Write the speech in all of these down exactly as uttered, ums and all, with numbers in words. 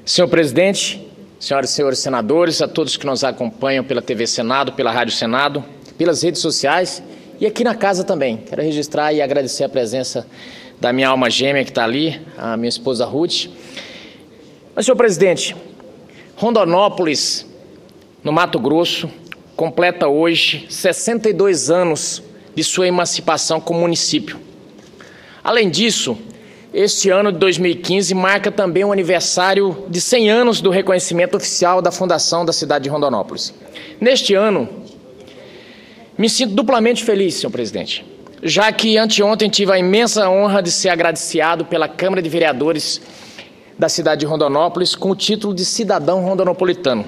Senhor presidente, senhoras e senhores senadores, a todos que nos acompanham pela T V Senado, pela Rádio Senado, pelas redes sociais e aqui na casa também. Quero registrar e agradecer a presença da minha alma gêmea que está ali, a minha esposa Ruth. Mas, senhor presidente, Rondonópolis, no Mato Grosso, completa hoje sessenta e dois anos de sua emancipação como município. Além disso, este ano de dois mil e quinze marca também o aniversário de cem anos do reconhecimento oficial da fundação da cidade de Rondonópolis. Neste ano, me sinto duplamente feliz, senhor presidente, já que anteontem tive a imensa honra de ser agraciado pela Câmara de Vereadores da cidade de Rondonópolis com o título de cidadão rondonopolitano.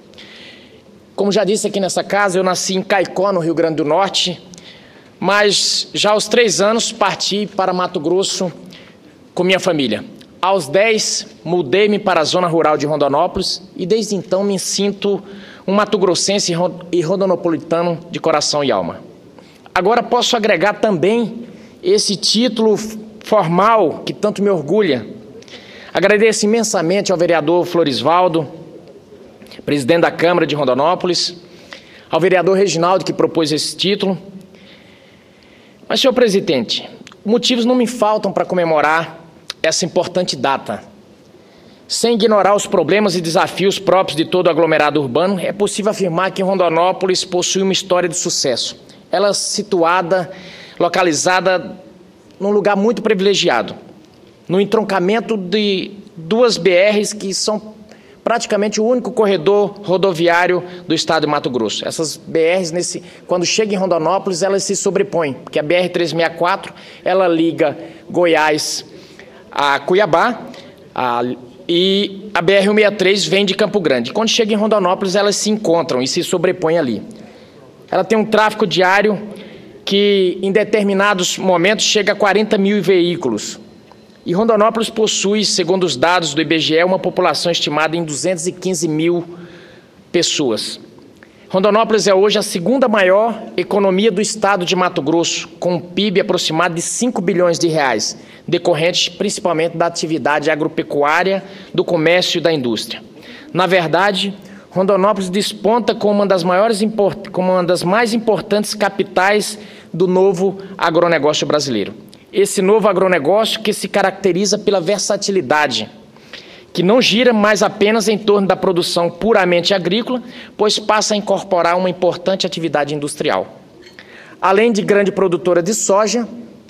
Como já disse aqui nessa casa, eu nasci em Caicó, no Rio Grande do Norte, mas já aos três anos parti para Mato Grosso com minha família. Aos dez, mudei-me para a zona rural de Rondonópolis e desde então me sinto um mato-grossense e rondonopolitano de coração e alma. Agora posso agregar também esse título formal que tanto me orgulha. Agradeço imensamente ao vereador Florisvaldo, presidente da Câmara de Rondonópolis, ao vereador Reginaldo que propôs esse título. Mas, senhor presidente, motivos não me faltam para comemorar essa importante data. Sem ignorar os problemas e desafios próprios de todo o aglomerado urbano, é possível afirmar que Rondonópolis possui uma história de sucesso. Ela é situada, localizada num lugar muito privilegiado, no entroncamento de duas B Rs que são praticamente o único corredor rodoviário do estado de Mato Grosso. Essas B Rs, nesse, quando chegam em Rondonópolis, elas se sobrepõem, porque a B R trezentos e sessenta e quatro, ela liga Goiás a Cuiabá, a, e a B R cento e sessenta e três vem de Campo Grande. Quando chega em Rondonópolis, elas se encontram e se sobrepõem ali. Ela tem um tráfego diário que, em determinados momentos, chega a quarenta mil veículos. E Rondonópolis possui, segundo os dados do I B G E, uma população estimada em duzentos e quinze mil pessoas. Rondonópolis é hoje a segunda maior economia do estado de Mato Grosso, com um P I B aproximado de cinco bilhões de reais, decorrente principalmente da atividade agropecuária, do comércio e da indústria. Na verdade, Rondonópolis desponta como uma das maiores, como uma das mais importantes capitais do novo agronegócio brasileiro. Esse novo agronegócio que se caracteriza pela versatilidade, que não gira mais apenas em torno da produção puramente agrícola, pois passa a incorporar uma importante atividade industrial. Além de grande produtora de soja,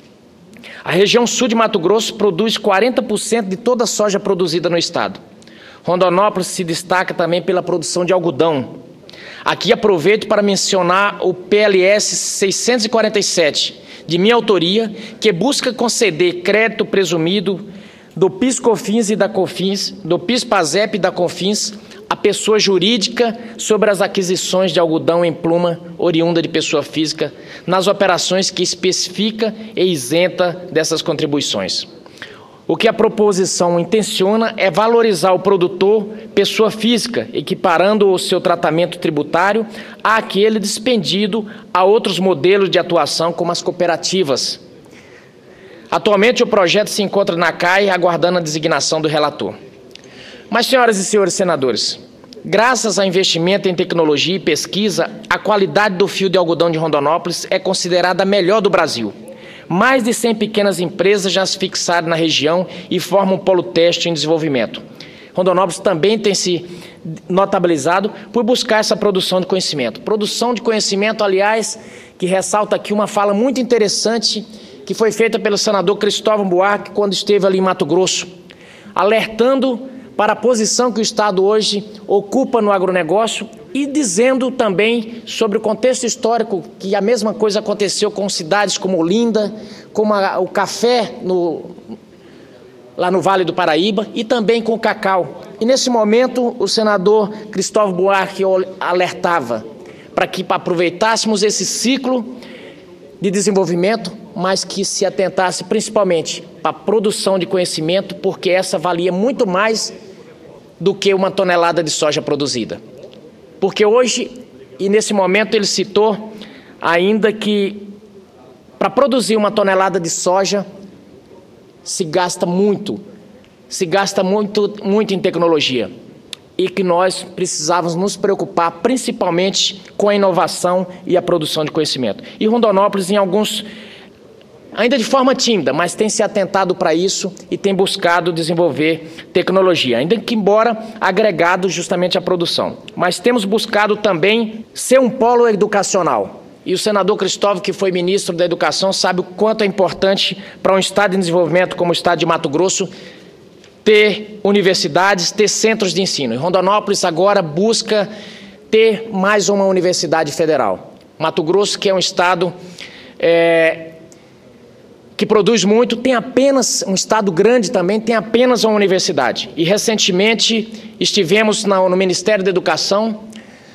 a região sul de Mato Grosso produz quarenta por cento de toda a soja produzida no estado. Rondonópolis se destaca também pela produção de algodão. Aqui aproveito para mencionar o P L S seiscentos e quarenta e sete, de minha autoria, que busca conceder crédito presumido do PIS/COFINS e da COFINS, do PIS/PASEP e da COFINS, a pessoa jurídica sobre as aquisições de algodão em pluma oriunda de pessoa física, nas operações que especifica e isenta dessas contribuições. O que a proposição intenciona é valorizar o produtor, pessoa física, equiparando o seu tratamento tributário àquele dispendido a outros modelos de atuação, como as cooperativas. Atualmente, o projeto se encontra na C A I, aguardando a designação do relator. Mas, senhoras e senhores senadores, graças ao investimento em tecnologia e pesquisa, a qualidade do fio de algodão de Rondonópolis é considerada a melhor do Brasil. Mais de cem pequenas empresas já se fixaram na região e formam um polo teste em desenvolvimento. Rondonópolis também tem se notabilizado por buscar essa produção de conhecimento. Produção de conhecimento, aliás, que ressalta aqui uma fala muito interessante que foi feita pelo senador Cristóvão Buarque quando esteve ali em Mato Grosso, alertando para a posição que o estado hoje ocupa no agronegócio e dizendo também sobre o contexto histórico que a mesma coisa aconteceu com cidades como Olinda, como a, o café no, lá no Vale do Paraíba e também com o cacau. E nesse momento o senador Cristóvão Buarque alertava para que aproveitássemos esse ciclo de desenvolvimento, mas que se atentasse principalmente para a produção de conhecimento, porque essa valia muito mais do que uma tonelada de soja produzida. Porque hoje, e nesse momento ele citou ainda que para produzir uma tonelada de soja se gasta muito, se gasta muito, muito em tecnologia e que nós precisávamos nos preocupar principalmente com a inovação e a produção de conhecimento. E Rondonópolis, em alguns, ainda de forma tímida, mas tem se atentado para isso e tem buscado desenvolver tecnologia, ainda que embora agregado justamente à produção. Mas temos buscado também ser um polo educacional. E o senador Cristóvão, que foi ministro da Educação, sabe o quanto é importante para um estado em desenvolvimento como o estado de Mato Grosso ter universidades, ter centros de ensino. E Rondonópolis agora busca ter mais uma universidade federal. Mato Grosso, que é um estado é, que produz muito, tem apenas, um estado grande também, tem apenas uma universidade. E recentemente estivemos no, no Ministério da Educação,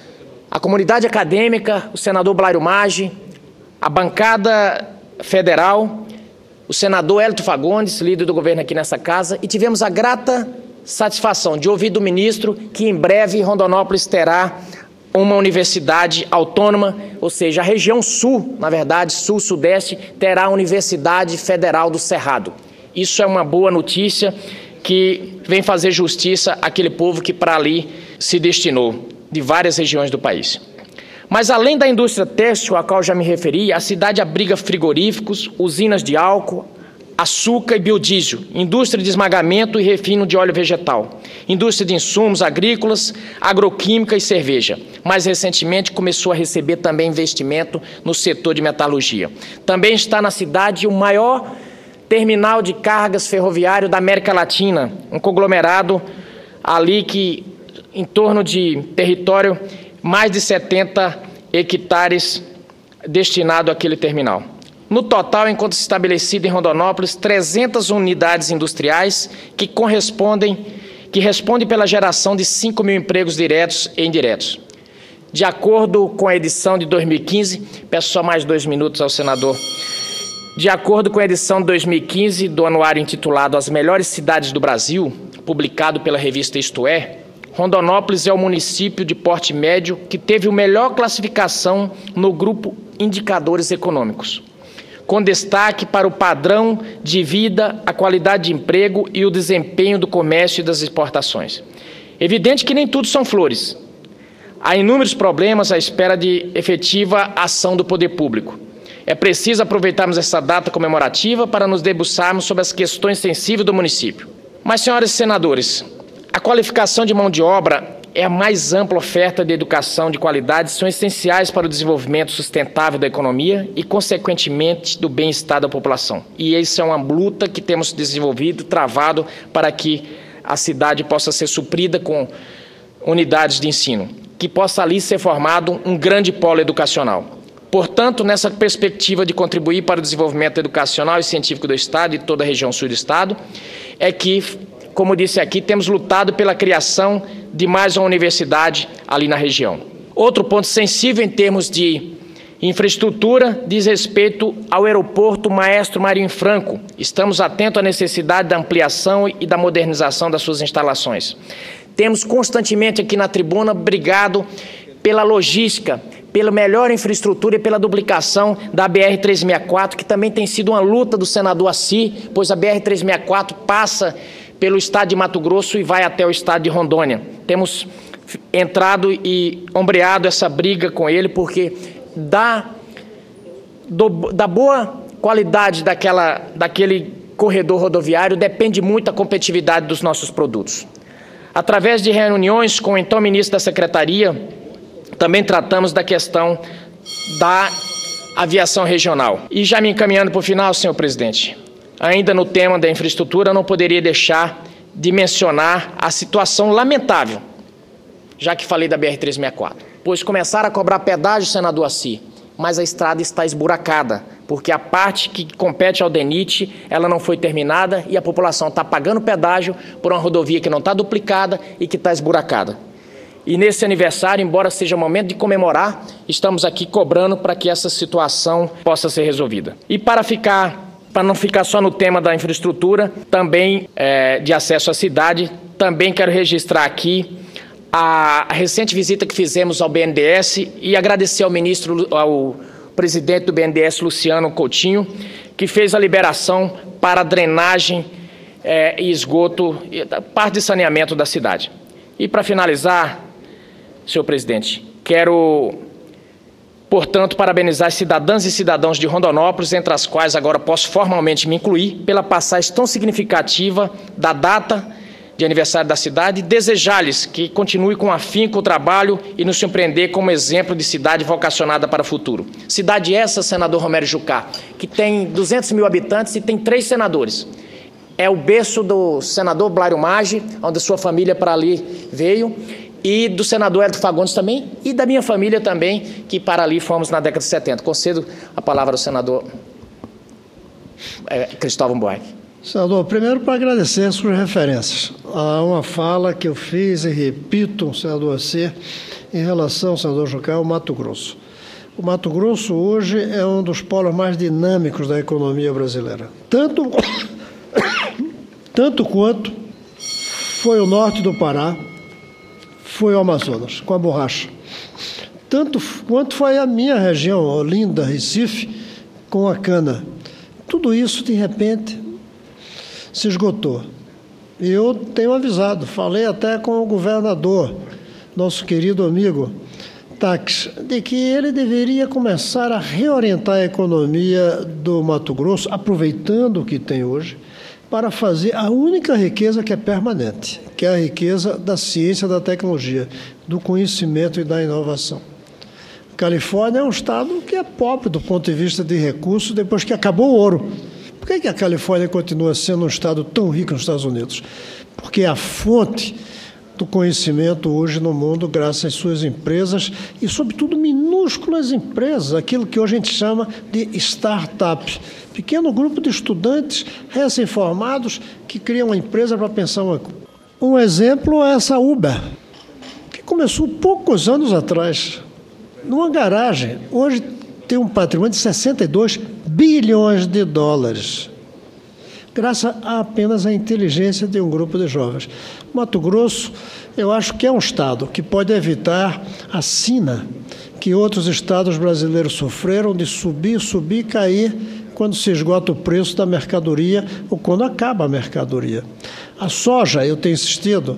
a comunidade acadêmica, o senador Blário Maggi, a bancada federal, o senador Hélito Fagundes, líder do governo aqui nessa casa, e tivemos a grata satisfação de ouvir do ministro que em breve Rondonópolis terá uma universidade autônoma, ou seja, a região sul, na verdade, sul-sudeste, terá a Universidade Federal do Cerrado. Isso é uma boa notícia que vem fazer justiça àquele povo que para ali se destinou, de várias regiões do país. Mas além da indústria têxtil, a qual já me referi, a cidade abriga frigoríficos, usinas de álcool, açúcar e biodiesel, indústria de esmagamento e refino de óleo vegetal, indústria de insumos agrícolas, agroquímica e cerveja. Mais recentemente começou a receber também investimento no setor de metalurgia. Também está na cidade o maior terminal de cargas ferroviário da América Latina, um conglomerado ali que em torno de território, mais de setenta hectares destinado àquele terminal. No total, encontra-se estabelecido em Rondonópolis trezentas unidades industriais que correspondem, que respondem pela geração de cinco mil empregos diretos e indiretos. De acordo com a edição de dois mil e quinze, peço só mais dois minutos ao senador. De acordo com a edição de dois mil e quinze do anuário intitulado As Melhores Cidades do Brasil, publicado pela revista Isto É, Rondonópolis é o município de porte médio que teve a melhor classificação no grupo Indicadores Econômicos, com destaque para o padrão de vida, a qualidade de emprego e o desempenho do comércio e das exportações. Evidente que nem tudo são flores. Há inúmeros problemas à espera de efetiva ação do poder público. É preciso aproveitarmos essa data comemorativa para nos debruçarmos sobre as questões sensíveis do município. Mas, senhores senadores, a qualificação de mão de obra é a mais ampla oferta de educação de qualidade, são essenciais para o desenvolvimento sustentável da economia e, consequentemente, do bem-estar da população. E isso é uma luta que temos desenvolvido, travado, para que a cidade possa ser suprida com unidades de ensino, que possa ali ser formado um grande polo educacional. Portanto, nessa perspectiva de contribuir para o desenvolvimento educacional e científico do Estado e toda a região sul do Estado, é que, como disse aqui, temos lutado pela criação de mais uma universidade ali na região. Outro ponto sensível em termos de infraestrutura diz respeito ao aeroporto Maestro Marinho Franco. Estamos atentos à necessidade da ampliação e da modernização das suas instalações. Temos constantemente aqui na tribuna brigado pela logística, pela melhor infraestrutura e pela duplicação da B R trezentos e sessenta e quatro, que também tem sido uma luta do senador Assi, pois a B R trezentos e sessenta e quatro passa pelo estado de Mato Grosso e vai até o estado de Rondônia. Temos entrado e ombreado essa briga com ele, porque da, do, da boa qualidade daquela, daquele corredor rodoviário depende muito a competitividade dos nossos produtos. Através de reuniões com o então ministro da Secretaria, também tratamos da questão da aviação regional. E já me encaminhando para o final, senhor presidente, ainda no tema da infraestrutura, não poderia deixar de mencionar a situação lamentável, já que falei da B R trezentos e sessenta e quatro, pois começaram a cobrar pedágio, senador Assi, mas a estrada está esburacada, porque a parte que compete ao DENIT, ela não foi terminada e a população está pagando pedágio por uma rodovia que não está duplicada e que está esburacada. E nesse aniversário, embora seja o momento de comemorar, estamos aqui cobrando para que essa situação possa ser resolvida. E para ficar, para não ficar só no tema da infraestrutura, também é, de acesso à cidade, também quero registrar aqui a recente visita que fizemos ao B N D E S e agradecer ao ministro, ao presidente do B N D E S, Luciano Coutinho, que fez a liberação para a drenagem é, e esgoto, e parte de saneamento da cidade. E para finalizar, senhor presidente, quero, portanto, parabenizar as cidadãs e cidadãos de Rondonópolis, entre as quais agora posso formalmente me incluir, pela passagem tão significativa da data de aniversário da cidade, e desejar-lhes que continue com afinco o trabalho e nos surpreender como exemplo de cidade vocacionada para o futuro. Cidade essa, senador Romero Jucá, que tem duzentos mil habitantes e tem três senadores. É o berço do senador Blário Maggi, onde sua família para ali veio, e do senador Hélio Fagundes também, e da minha família também, que para ali fomos na década de setenta. Concedo a palavra ao senador é, Cristóvão Buarque. Senador, primeiro para agradecer as suas referências. Há uma fala que eu fiz e repito, senador C, em relação, senador Jucá, ao Mato Grosso. O Mato Grosso hoje é um dos polos mais dinâmicos da economia brasileira. Tanto, tanto quanto foi o norte do Pará, foi o Amazonas, com a borracha. Tanto quanto foi a minha região, Olinda, Recife, com a cana. Tudo isso, de repente, se esgotou. E eu tenho avisado, falei até com o governador, nosso querido amigo Tax, de que ele deveria começar a reorientar a economia do Mato Grosso, aproveitando o que tem hoje, para fazer a única riqueza que é permanente, que é a riqueza da ciência, da tecnologia, do conhecimento e da inovação. A Califórnia é um estado que é pobre do ponto de vista de recursos depois que acabou o ouro. Por que a Califórnia continua sendo um estado tão rico nos Estados Unidos? Porque é a fonte do conhecimento hoje no mundo, graças às suas empresas e, sobretudo, minúsculas empresas, aquilo que hoje a gente chama de startups. Pequeno grupo de estudantes recém-formados que criam uma empresa para pensar uma coisa. Um exemplo é essa Uber, que começou poucos anos atrás, numa garagem. Hoje tem um patrimônio de sessenta e dois bilhões de dólares, graças a apenas à inteligência de um grupo de jovens. Mato Grosso, eu acho que é um estado que pode evitar a sina que outros estados brasileiros sofreram de subir, subir e cair quando se esgota o preço da mercadoria ou quando acaba a mercadoria. A soja, eu tenho insistido,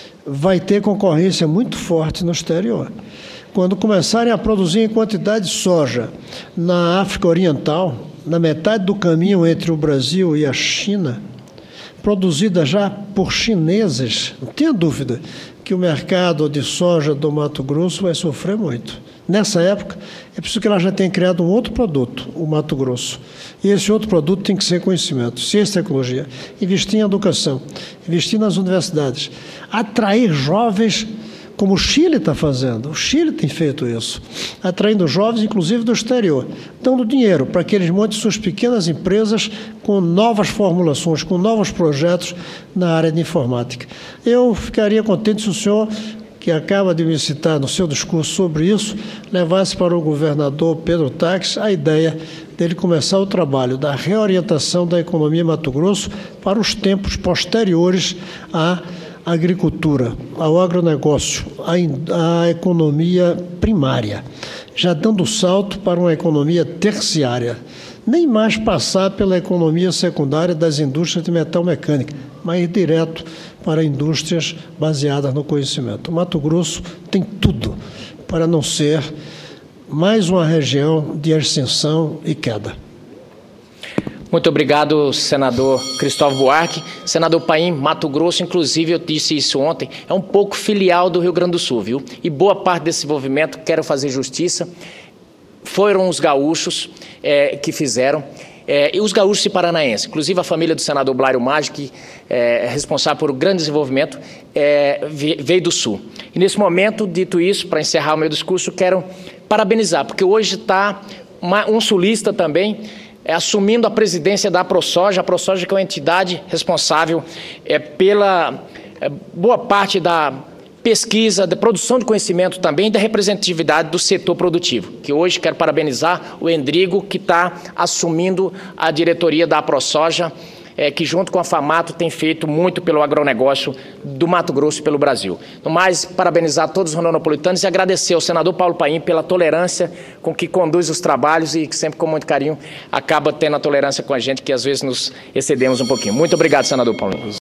vai ter concorrência muito forte no exterior. Quando começarem a produzir em quantidade de soja na África Oriental, na metade do caminho entre o Brasil e a China, produzida já por chineses, não tenha dúvida que o mercado de soja do Mato Grosso vai sofrer muito. Nessa época, é preciso que ela já tenha criado um outro produto, o Mato Grosso. E esse outro produto tem que ser conhecimento, ciência e tecnologia, investir em educação, investir nas universidades, atrair jovens, como o Chile está fazendo. O Chile tem feito isso, atraindo jovens, inclusive do exterior, dando dinheiro para que eles montem suas pequenas empresas com novas formulações, com novos projetos na área de informática. Eu ficaria contente se o senhor, que acaba de me citar no seu discurso sobre isso, levasse para o governador Pedro Tax a ideia dele começar o trabalho da reorientação da economia Mato Grosso para os tempos posteriores à agricultura, ao agronegócio, à, à economia primária, já dando salto para uma economia terciária. Nem mais passar pela economia secundária das indústrias de metal mecânica, mas ir direto para indústrias baseadas no conhecimento. O Mato Grosso tem tudo para não ser mais uma região de ascensão e queda. Muito obrigado, senador Cristóvão Buarque. Senador Paim, Mato Grosso, inclusive, eu disse isso ontem, é um pouco filial do Rio Grande do Sul, viu? E boa parte desse envolvimento, quero fazer justiça, foram os gaúchos é, que fizeram, é, e os gaúchos e paranaenses, inclusive a família do senador Blário Maggi, que é responsável por um grande desenvolvimento, é, veio do Sul. E nesse momento, dito isso, para encerrar o meu discurso, quero parabenizar, porque hoje está um sulista também, É, assumindo a presidência da AproSoja, a AproSoja que é uma entidade responsável é, pela é, boa parte da pesquisa, da produção de conhecimento também e da representatividade do setor produtivo, que hoje quero parabenizar o Endrigo, que está assumindo a diretoria da AproSoja é, que junto com a FAMATO tem feito muito pelo agronegócio do Mato Grosso e pelo Brasil. No mais, parabenizar todos os rondônopolitanos e agradecer ao senador Paulo Paim pela tolerância com que conduz os trabalhos e que sempre com muito carinho acaba tendo a tolerância com a gente, que às vezes nos excedemos um pouquinho. Muito obrigado, senador Paulo.